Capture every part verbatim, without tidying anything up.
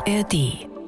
A R D.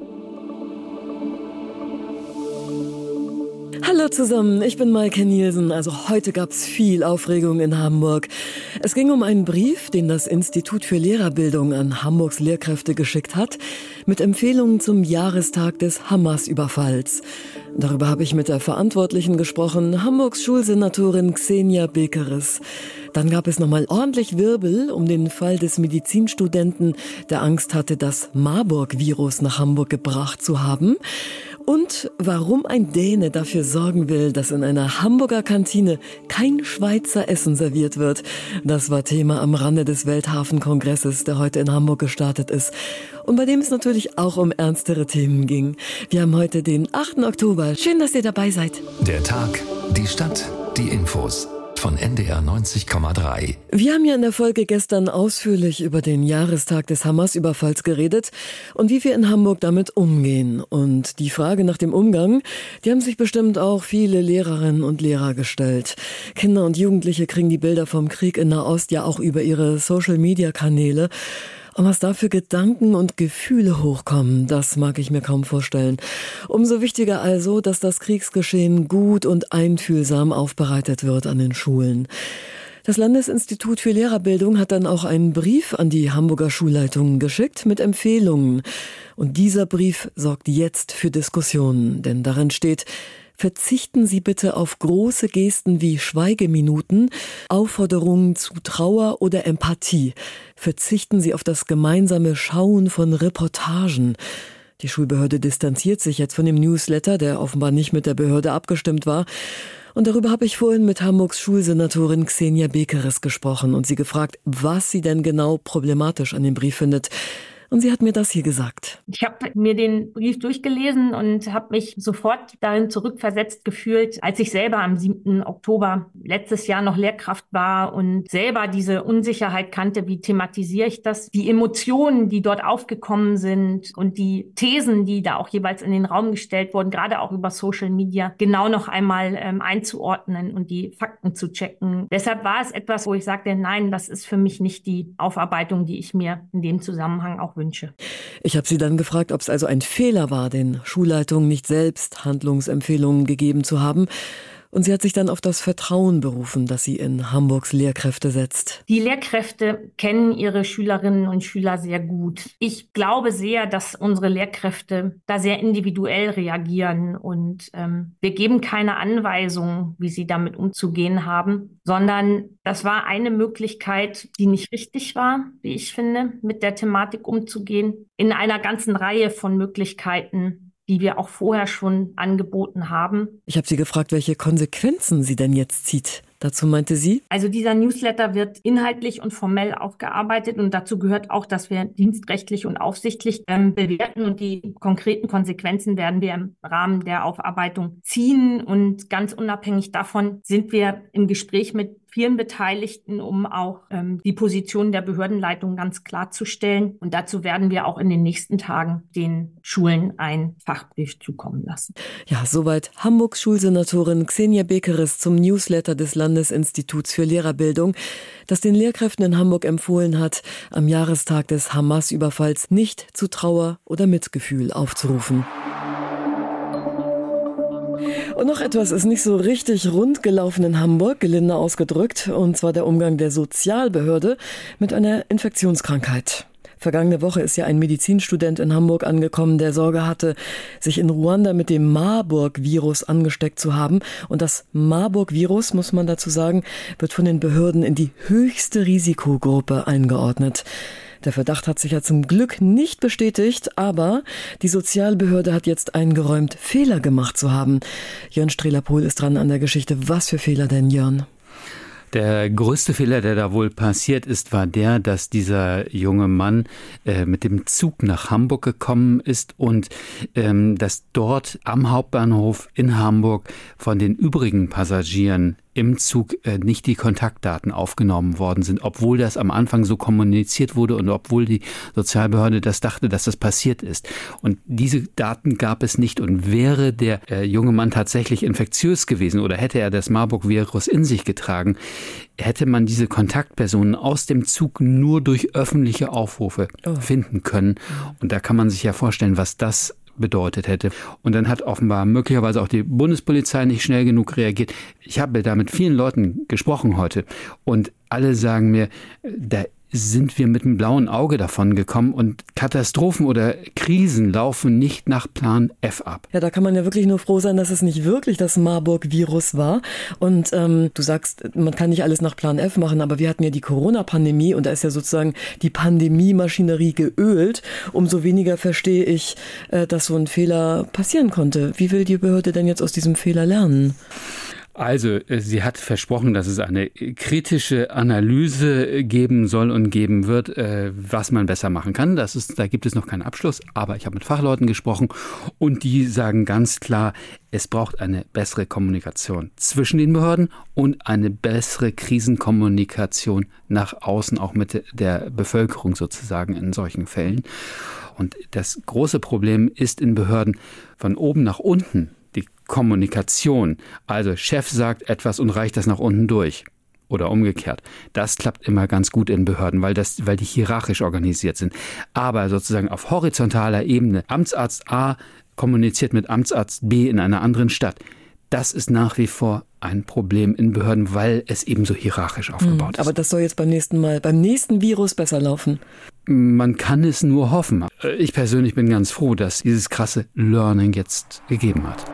Hallo zusammen, ich bin Maike Nielsen. Also heute gab's viel Aufregung in Hamburg. Es ging um einen Brief, den das Institut für Lehrerbildung an Hamburgs Lehrkräfte geschickt hat, mit Empfehlungen zum Jahrestag des Hamas-Überfalls. Darüber habe ich mit der Verantwortlichen gesprochen, Hamburgs Schulsenatorin Xenia Bekeres. Dann gab es nochmal ordentlich Wirbel um den Fall des Medizinstudenten, der Angst hatte, das Marburg-Virus nach Hamburg gebracht zu haben. Und warum ein Däne dafür sorgen will, dass in einer Hamburger Kantine kein Schweizer Essen serviert wird. Das war Thema am Rande des Welthafenkongresses, der heute in Hamburg gestartet ist. Und bei dem es natürlich auch um ernstere Themen ging. Wir haben heute den achten Oktober. Schön, dass ihr dabei seid. Der Tag, die Stadt, die Infos. Von N D R neunzig Komma drei. Wir haben ja in der Folge gestern ausführlich über den Jahrestag des Hamas-Überfalls geredet und wie wir in Hamburg damit umgehen. Und die Frage nach dem Umgang, die haben sich bestimmt auch viele Lehrerinnen und Lehrer gestellt. Kinder und Jugendliche kriegen die Bilder vom Krieg in Nahost ja auch über ihre Social-Media-Kanäle. Und was da für Gedanken und Gefühle hochkommen, das mag ich mir kaum vorstellen. Umso wichtiger also, dass das Kriegsgeschehen gut und einfühlsam aufbereitet wird an den Schulen. Das Landesinstitut für Lehrerbildung hat dann auch einen Brief an die Hamburger Schulleitungen geschickt mit Empfehlungen. Und dieser Brief sorgt jetzt für Diskussionen, denn darin steht: Verzichten Sie bitte auf große Gesten wie Schweigeminuten, Aufforderungen zu Trauer oder Empathie. Verzichten Sie auf das gemeinsame Schauen von Reportagen. Die Schulbehörde distanziert sich jetzt von dem Newsletter, der offenbar nicht mit der Behörde abgestimmt war. Und darüber habe ich vorhin mit Hamburgs Schulsenatorin Xenia Bekeres gesprochen und sie gefragt, was sie denn genau problematisch an dem Brief findet. Und sie hat mir das hier gesagt. Ich habe mir den Brief durchgelesen und habe mich sofort darin zurückversetzt gefühlt, als ich selber am siebten Oktober letztes Jahr noch Lehrkraft war und selber diese Unsicherheit kannte. Wie thematisiere ich das? Die Emotionen, die dort aufgekommen sind und die Thesen, die da auch jeweils in den Raum gestellt wurden, gerade auch über Social Media, genau noch einmal ähm, einzuordnen und die Fakten zu checken. Deshalb war es etwas, wo ich sagte, nein, das ist für mich nicht die Aufarbeitung, die ich mir in dem Zusammenhang auch wünsche. Ich habe sie dann gefragt, ob es also ein Fehler war, den Schulleitungen nicht selbst Handlungsempfehlungen gegeben zu haben. Und sie hat sich dann auf das Vertrauen berufen, das sie in Hamburgs Lehrkräfte setzt. Die Lehrkräfte kennen ihre Schülerinnen und Schüler sehr gut. Ich glaube sehr, dass unsere Lehrkräfte da sehr individuell reagieren. Und ähm, wir geben keine Anweisungen, wie sie damit umzugehen haben, sondern das war eine Möglichkeit, die nicht richtig war, wie ich finde, mit der Thematik umzugehen. In einer ganzen Reihe von Möglichkeiten, die wir auch vorher schon angeboten haben. Ich habe sie gefragt, welche Konsequenzen sie denn jetzt zieht. Dazu meinte sie: Also dieser Newsletter wird inhaltlich und formell aufgearbeitet und dazu gehört auch, dass wir dienstrechtlich und aufsichtlich ähm, bewerten und die konkreten Konsequenzen werden wir im Rahmen der Aufarbeitung ziehen und ganz unabhängig davon sind wir im Gespräch mit vielen Beteiligten, um auch ähm, die Position der Behördenleitung ganz klarzustellen. Und dazu werden wir auch in den nächsten Tagen den Schulen ein Fachbrief zukommen lassen. Ja, soweit Hamburgs Schulsenatorin Xenia Bekeres zum Newsletter des Landesinstituts für Lehrerbildung, das den Lehrkräften in Hamburg empfohlen hat, am Jahrestag des Hamas-Überfalls nicht zu Trauer oder Mitgefühl aufzurufen. Und noch etwas ist nicht so richtig rund gelaufen in Hamburg, gelinde ausgedrückt, und zwar der Umgang der Sozialbehörde mit einer Infektionskrankheit. Vergangene Woche ist ja ein Medizinstudent in Hamburg angekommen, der Sorge hatte, sich in Ruanda mit dem Marburg-Virus angesteckt zu haben. Und das Marburg-Virus, muss man dazu sagen, wird von den Behörden in die höchste Risikogruppe eingeordnet. Der Verdacht hat sich ja zum Glück nicht bestätigt, aber die Sozialbehörde hat jetzt eingeräumt, Fehler gemacht zu haben. Jörn Strehler-Pohl ist dran an der Geschichte. Was für Fehler denn, Jörn? Der größte Fehler, der da wohl passiert ist, war der, dass dieser junge Mann äh, mit dem Zug nach Hamburg gekommen ist und ähm, dass dort am Hauptbahnhof in Hamburg von den übrigen Passagieren im Zug äh, nicht die Kontaktdaten aufgenommen worden sind, obwohl das am Anfang so kommuniziert wurde und obwohl die Sozialbehörde das dachte, dass das passiert ist. Und diese Daten gab es nicht. Und wäre der äh, junge Mann tatsächlich infektiös gewesen oder hätte er das Marburg-Virus in sich getragen, hätte man diese Kontaktpersonen aus dem Zug nur durch öffentliche Aufrufe oh. finden können. Und da kann man sich ja vorstellen, was das bedeutet hätte. Und dann hat offenbar möglicherweise auch die Bundespolizei nicht schnell genug reagiert. Ich habe da mit vielen Leuten gesprochen heute und alle sagen mir, da sind wir mit einem blauen Auge davon gekommen und Katastrophen oder Krisen laufen nicht nach Plan F ab. Ja, da kann man ja wirklich nur froh sein, dass es nicht wirklich das Marburg-Virus war. Und ähm, du sagst, man kann nicht alles nach Plan F machen, aber wir hatten ja die Corona-Pandemie und da ist ja sozusagen die Pandemie-Maschinerie geölt. Umso weniger verstehe ich, äh, dass so ein Fehler passieren konnte. Wie will die Behörde denn jetzt aus diesem Fehler lernen? Also, sie hat versprochen, dass es eine kritische Analyse geben soll und geben wird, was man besser machen kann. Das ist, da gibt es noch keinen Abschluss, aber ich habe mit Fachleuten gesprochen und die sagen ganz klar, es braucht eine bessere Kommunikation zwischen den Behörden und eine bessere Krisenkommunikation nach außen, auch mit der Bevölkerung sozusagen in solchen Fällen. Und das große Problem ist in Behörden von oben nach unten, die Kommunikation. Also Chef sagt etwas und reicht das nach unten durch. Oder umgekehrt. Das klappt immer ganz gut in Behörden, weil das, weil die hierarchisch organisiert sind. Aber sozusagen auf horizontaler Ebene, Amtsarzt A kommuniziert mit Amtsarzt B in einer anderen Stadt. Das ist nach wie vor ein Problem in Behörden, weil es eben so hierarchisch aufgebaut hm, ist. Aber das soll jetzt beim nächsten Mal, beim nächsten Virus besser laufen. Man kann es nur hoffen. Ich persönlich bin ganz froh, dass dieses krasse Learning jetzt gegeben hat.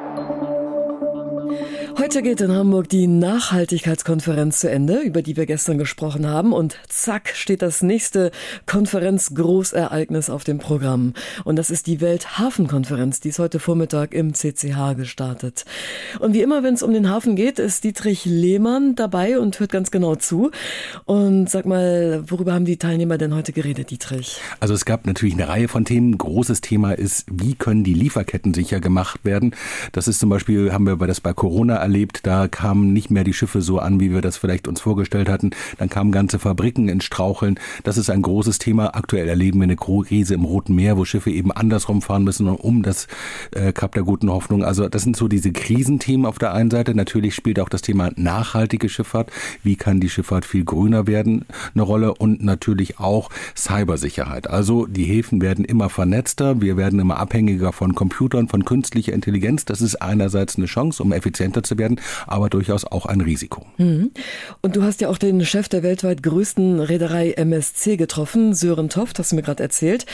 Heute geht in Hamburg die Nachhaltigkeitskonferenz zu Ende, über die wir gestern gesprochen haben. Und zack, steht das nächste Konferenz-Großereignis auf dem Programm. Und das ist die Welthafenkonferenz, die ist heute Vormittag im C C H gestartet. Und wie immer, wenn es um den Hafen geht, ist Dietrich Lehmann dabei und hört ganz genau zu. Und sag mal, worüber haben die Teilnehmer denn heute geredet, Dietrich? Also es gab natürlich eine Reihe von Themen. Großes Thema ist, wie können die Lieferketten sicher gemacht werden? Das ist zum Beispiel, haben wir bei das bei Corona erlebt, da kamen nicht mehr die Schiffe so an, wie wir das vielleicht uns vorgestellt hatten. Dann kamen ganze Fabriken ins Straucheln. Das ist ein großes Thema. Aktuell erleben wir eine Krise im Roten Meer, wo Schiffe eben andersrum fahren müssen, um das äh, Kap der Guten Hoffnung. Also das sind so diese Krisenthemen auf der einen Seite. Natürlich spielt auch das Thema nachhaltige Schifffahrt. Wie kann die Schifffahrt viel grüner werden? Eine Rolle. Und natürlich auch Cybersicherheit. Also die Häfen werden immer vernetzter. Wir werden immer abhängiger von Computern, von künstlicher Intelligenz. Das ist einerseits eine Chance, um effizienter zu werden, aber durchaus auch ein Risiko. Mhm. Und du hast ja auch den Chef der weltweit größten Reederei M S C getroffen, Sören Toft, hast du mir gerade erzählt.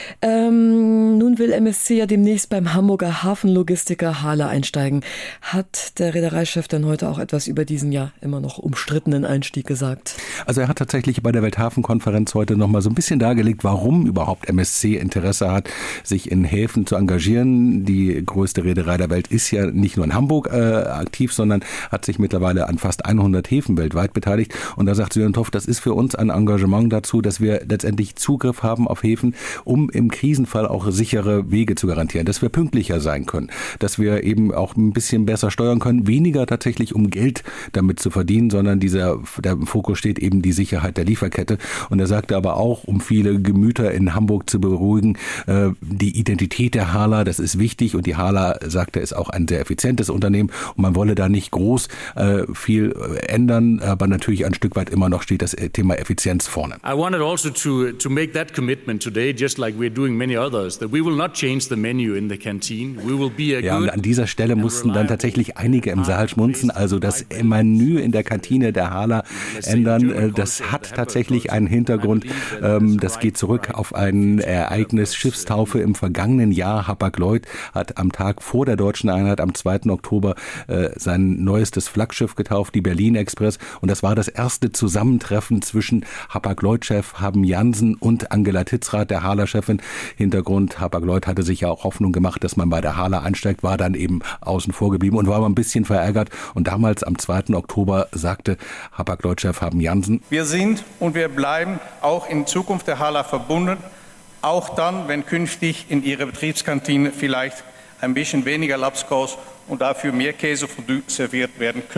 Ähm, nun will M S C ja demnächst beim Hamburger Hafenlogistiker Hala einsteigen. Hat der Reedereichef denn heute auch etwas über diesen ja immer noch umstrittenen Einstieg gesagt? Also er hat tatsächlich bei der Welthafenkonferenz heute noch mal so ein bisschen dargelegt, warum überhaupt M S C Interesse hat, sich in Häfen zu engagieren. Die größte Reederei der Welt ist ja nicht nur in Hamburg äh, aktiv, sondern hat sich mittlerweile an fast hundert Häfen weltweit beteiligt. Und da sagt Sören Toft, das ist für uns ein Engagement dazu, dass wir letztendlich Zugriff haben auf Häfen, um im Krisenfall auch sichere Wege zu garantieren, dass wir pünktlicher sein können, dass wir eben auch ein bisschen besser steuern können, weniger tatsächlich um Geld damit zu verdienen, sondern dieser, der im Fokus steht eben die Sicherheit der Lieferkette. Und er sagte aber auch, um viele Gemüter in Hamburg zu beruhigen, äh, die Identität der Hala, das ist wichtig und die Hala, sagte, ist auch ein sehr effizientes Unternehmen und man wolle da nicht groß äh, viel ändern, aber natürlich ein Stück weit immer noch steht das Thema Effizienz vorne. I wanted also to to make that commitment today, just like we're doing many others, that we will not change the menu in the canteen. We will be a ja, und an dieser Stelle mussten dann tatsächlich einige im Saal schmunzen, also das Menü in der Kantine der Hala ändern. Das hat tatsächlich einen Hintergrund. Das geht zurück auf ein Ereignis, Schiffstaufe im vergangenen Jahr. Hapag-Lloyd hat am Tag vor der deutschen Einheit am zweiten Oktober sein neuestes Flaggschiff getauft, die Berlin Express. Und das war das erste Zusammentreffen zwischen Hapag-Lloyd-Chef Haben Jansen und Angela Titzrath, der Hala-Chefin. Hintergrund, Hapag-Lloyd hatte sich ja auch Hoffnung gemacht, dass man bei der Hala einsteigt, war dann eben außen vor geblieben und war aber ein bisschen verärgert. Und damals am zweiten Oktober sagte Hapag-Lloyd-Chef Haben Jansen: Wir sind und wir bleiben auch in Zukunft der Hala verbunden, auch dann, wenn künftig in ihrer Betriebskantine vielleicht ein bisschen weniger Lapskaus und dafür mehr Käsefondue serviert werden könnte.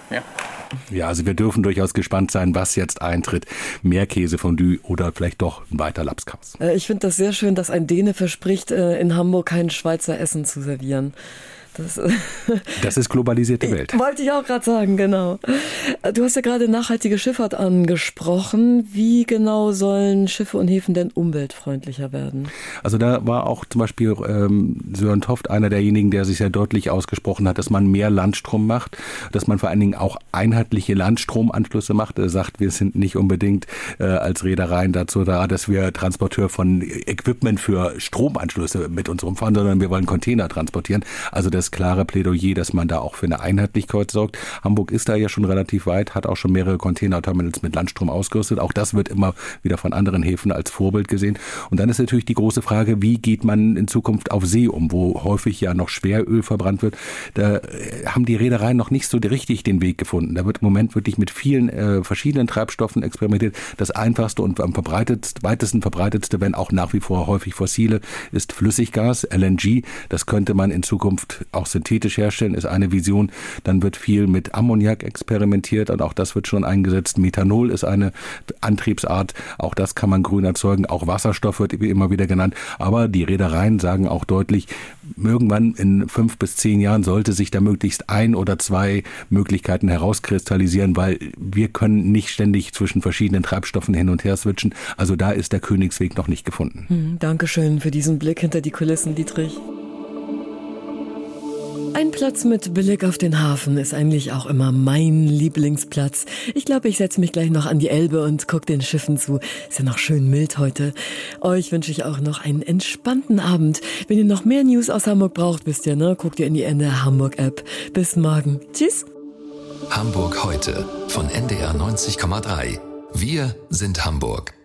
Ja. Ja, also wir dürfen durchaus gespannt sein, was jetzt eintritt. Mehr Käsefondue oder vielleicht doch ein weiter Lapskaus. Ich finde das sehr schön, dass ein Däne verspricht, in Hamburg kein Schweizer Essen zu servieren. Das, das ist globalisierte Welt. Wollte ich auch gerade sagen, genau. Du hast ja gerade nachhaltige Schifffahrt angesprochen. Wie genau sollen Schiffe und Häfen denn umweltfreundlicher werden? Also da war auch zum Beispiel ähm, Sören Toft einer derjenigen, der sich sehr deutlich ausgesprochen hat, dass man mehr Landstrom macht, dass man vor allen Dingen auch einheitliche Landstromanschlüsse macht. Er sagt, wir sind nicht unbedingt äh, als Reedereien dazu da, dass wir Transporteur von Equipment für Stromanschlüsse mit uns rumfahren, sondern wir wollen Container transportieren. Also das klare Plädoyer, dass man da auch für eine Einheitlichkeit sorgt. Hamburg ist da ja schon relativ weit, hat auch schon mehrere Containerterminals mit Landstrom ausgerüstet. Auch das wird immer wieder von anderen Häfen als Vorbild gesehen. Und dann ist natürlich die große Frage, wie geht man in Zukunft auf See um, wo häufig ja noch Schweröl verbrannt wird. Da haben die Reedereien noch nicht so richtig den Weg gefunden. Da wird im Moment wirklich mit vielen äh, verschiedenen Treibstoffen experimentiert. Das einfachste und am verbreitetsten, weitesten verbreitetste, wenn auch nach wie vor häufig fossile, ist Flüssiggas, L N G. Das könnte man in Zukunft auch synthetisch herstellen, ist eine Vision. Dann wird viel mit Ammoniak experimentiert und auch das wird schon eingesetzt. Methanol ist eine Antriebsart, auch das kann man grün erzeugen. Auch Wasserstoff wird immer wieder genannt. Aber die Reedereien sagen auch deutlich, irgendwann in fünf bis zehn Jahren sollte sich da möglichst ein oder zwei Möglichkeiten herauskristallisieren, weil wir können nicht ständig zwischen verschiedenen Treibstoffen hin und her switchen. Also da ist der Königsweg noch nicht gefunden. Hm, Dankeschön für diesen Blick hinter die Kulissen, Dietrich. Ein Platz mit Blick auf den Hafen ist eigentlich auch immer mein Lieblingsplatz. Ich glaube, ich setze mich gleich noch an die Elbe und gucke den Schiffen zu. Ist ja noch schön mild heute. Euch wünsche ich auch noch einen entspannten Abend. Wenn ihr noch mehr News aus Hamburg braucht, wisst ihr, ne? Guckt ihr in die N D R Hamburg App. Bis morgen. Tschüss. Hamburg heute von N D R neunzig Komma drei. Wir sind Hamburg.